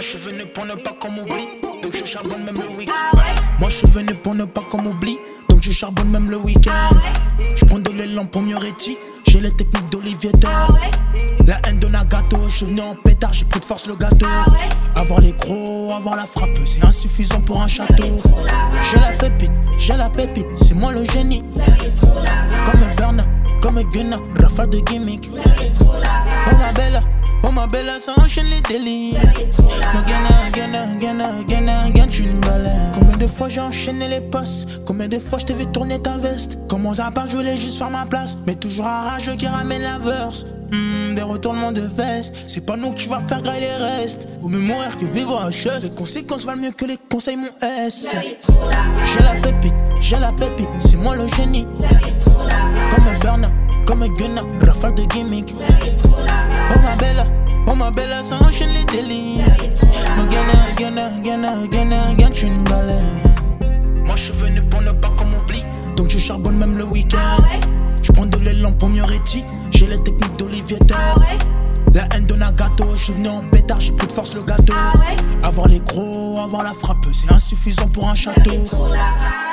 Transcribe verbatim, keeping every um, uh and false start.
je suis venu pour ne pas qu'on m'oublie, donc je charbonne même le week-end. Moi je suis venu pour ne pas qu'on m'oublie, donc je charbonne même le week-end. Je prends de l'élan pour mieux réti, j'ai les techniques d'Olivier Thor. La haine de Nagato, je suis venu en pétard, j'ai pris de force le gâteau. Avoir les crocs, avoir la frappe, c'est insuffisant pour un château. J'ai la pépite, j'ai la pépite, c'est moi le génie. Comme un Burna, comme un Gunna, rafale de gimmick. Oh ma bella, oh ma bella, ça enchaîne les délits. Me gana, gana, gana, gana, gana, j'suis une balade. Combien de fois j'ai enchaîné les postes, combien de fois j't'ai vu tourner ta veste. Comment à part je voulais juste faire ma place, mais toujours un rageux qui ramène la verse. Mmh, des retournements de veste, c'est pas nous que tu vas faire grailler les restes. Vaut mieux mourir que vivre à H S. Les conséquences valent mieux que les conseils, mon S. J'ai la pépite, j'ai la pépite, c'est moi le génie. Comme un Burna, comme un Gunna, rafale de gimmick. Oh ma bella, oh ma bella, ça enchaîne les délits. Me gana, gana, gana, gana, gana, j'suis une balade. Moi j'suis venu pour ne pas qu'on m'oublie, donc je charbonne même le week-end. J'prends de l'élan pour mieux réti, j'ai les techniques d'Olivier Thor. La haine de Nagato, je suis venu en pétard, j'ai pris de force le gâteau. Avoir les crocs, avoir la frappe, c'est insuffisant pour un château.